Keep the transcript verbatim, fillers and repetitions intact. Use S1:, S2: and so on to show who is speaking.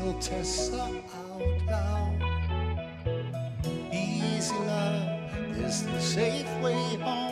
S1: Tell Tessa out loud. Easy love is the safe way home.